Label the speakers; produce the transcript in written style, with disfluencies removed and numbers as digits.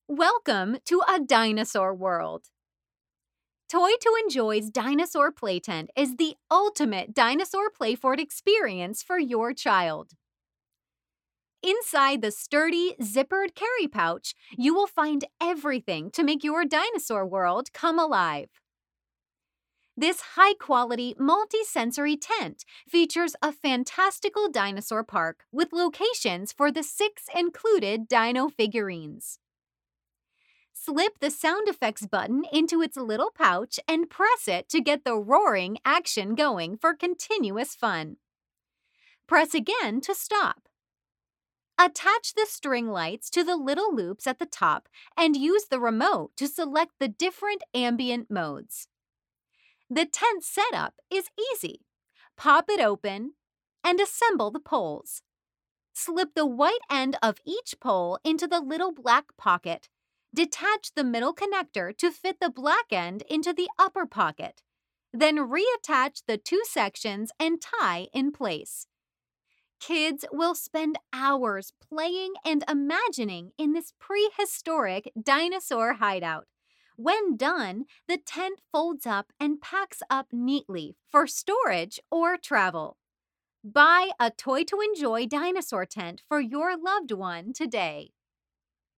Speaker 1: Welcome to a dinosaur world. Toy to Enjoy's Dinosaur Play Tent is the ultimate dinosaur playfort experience for your child. Inside the sturdy, zippered carry pouch, you will find everything to make your dinosaur world come alive. This high-quality, multi-sensory tent features a fantastical dinosaur park with locations for the 6 included dino figurines. Slip the sound effects button into its little pouch and press it to get the roaring action going for continuous fun. Press again to stop. Attach the string lights to the little loops at the top and use the remote to select the different ambient modes. The tent setup is easy. Pop it open and assemble the poles. Slip the white end of each pole into the little black pocket. Detach the middle connector to fit the black end into the upper pocket. Then reattach the 2 sections and tie in place. Kids will spend hours playing and imagining in this prehistoric dinosaur hideout. When done, the tent folds up and packs up neatly for storage or travel. Buy a Toy to Enjoy dinosaur tent for your loved one today.